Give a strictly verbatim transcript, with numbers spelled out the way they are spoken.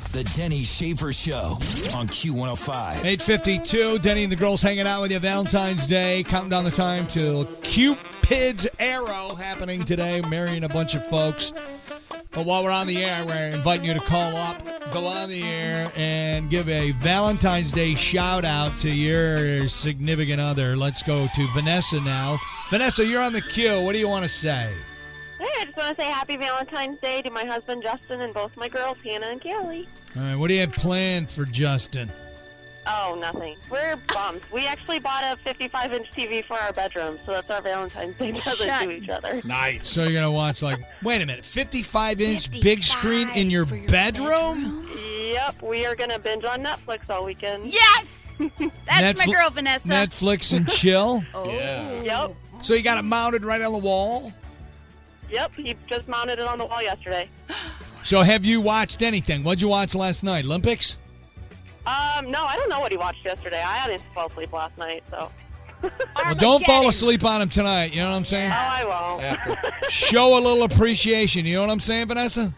The Denny Schaefer Show on Q one oh five. eight fifty-two, Denny and the girls hanging out with you. Valentine's Day, counting down the time till Cupid's Arrow happening today, marrying a bunch of folks. But while we're on the air, we're inviting you to call up, go on the air, and give a Valentine's Day shout-out to your significant other. Let's go to Vanessa now. Vanessa, you're on the queue. What do you want to say? Hey, I just want to say happy Valentine's Day to my husband, Justin, and both my girls, Hannah and Kelly. All right, what do you have planned for Justin? Oh, nothing. We're bummed. We actually bought a fifty-five inch T V for our bedroom, so that's our Valentine's Day present Shut- to each other. Nice. So you're going to watch, like, wait a minute, fifty-five inch big screen in your, for your bedroom? bedroom? Yep, we are going to binge on Netflix all weekend. Yes! That's my Netfli- girl, Vanessa. Netflix and chill? oh. Yeah. Yep, So you got it mounted right on the wall? yep, he just mounted it on the wall yesterday. So have you watched anything? What'd you watch last night? Olympics? Um, no, I don't know what he watched yesterday. I didn't fall asleep last night, so. Well, don't fall asleep on him tonight. You know what I'm saying? Oh, I won't. After. Show a little appreciation. You know what I'm saying, Vanessa?